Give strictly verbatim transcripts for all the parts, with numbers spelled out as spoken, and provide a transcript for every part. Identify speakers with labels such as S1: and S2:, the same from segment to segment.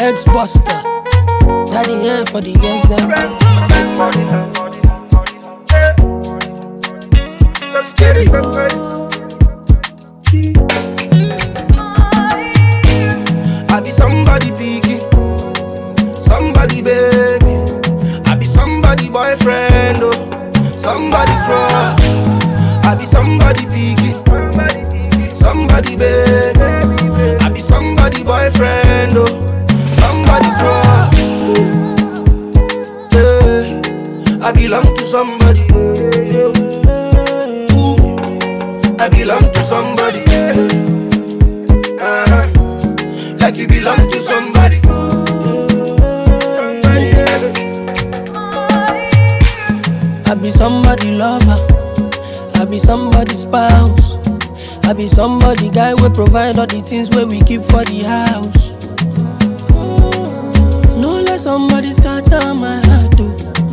S1: Heads buster. Daddy hand for the girls them.
S2: I be somebody picky, somebody baby. I be somebody boyfriend, oh, somebody crush. I be somebody picky, somebody baby. I be somebody boyfriend, oh, somebody crush. Yeah, I belong to somebody. Ooh, I belong to somebody. Uh-huh. Like you belong to somebody.
S1: I be somebody lover. I be somebody spouse. I be somebody guy we provide all the things where we keep for the house. No let somebody scatter my heart too.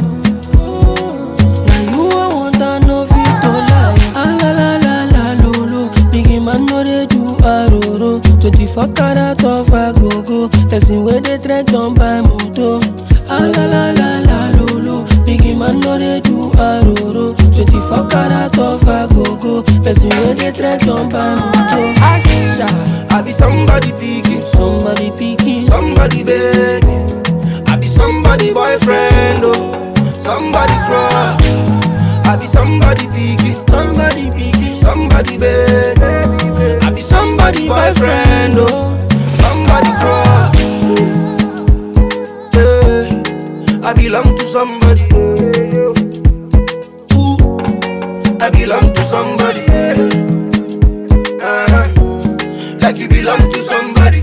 S1: Now you I want to know fit to lie. Ah la la la la lolo. Biggie man no they do aroro. twenty-four karat of a go go. Person where they trek down by moto. Ah la la la la lolo. Biggie man no they do aroro. twenty-four karat of a go go. Person where they trek down by moto. Asha.
S2: I be somebody picky,
S1: Somebody picky.
S2: somebody baby. I be somebody boyfriend, oh, somebody crush. I be somebody picky,
S1: Somebody picky.
S2: somebody baby. I be somebody boyfriend, oh, somebody crush. Yeah, I belong to somebody. Ooh, I belong to somebody. Uh-huh. Like you belong to somebody.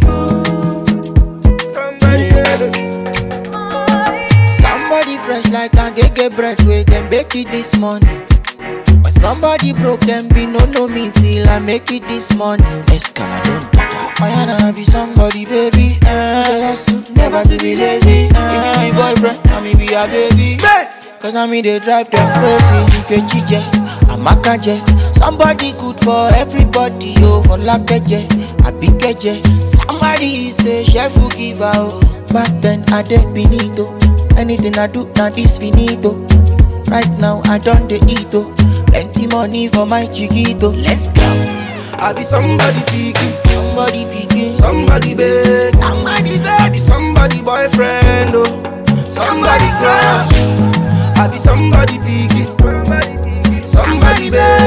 S3: Somebody fresh like a gege bread way them bake it this morning. When somebody broke them be no no me till I make it this morning. Escala don't bother. I wanna be somebody baby. Uh, never to be lazy. Uh, if you be boyfriend, I me be a baby.
S2: Yes.
S3: Cause I me they drive them crazy. You can chije, I'm a kaje. Somebody good for everybody, yo, for lakeje, a big keje. Somebody say chef who give out. Back then I did finito. Anything I do now this finito. Right now I done the eat, oh. Plenty money for my chiquito. Let's go.
S2: I be somebody picky,
S3: Somebody picking,
S2: somebody baby.
S3: somebody
S2: I
S3: back.
S2: be somebody boyfriend, oh, somebody crush. I be somebody picky, somebody baby.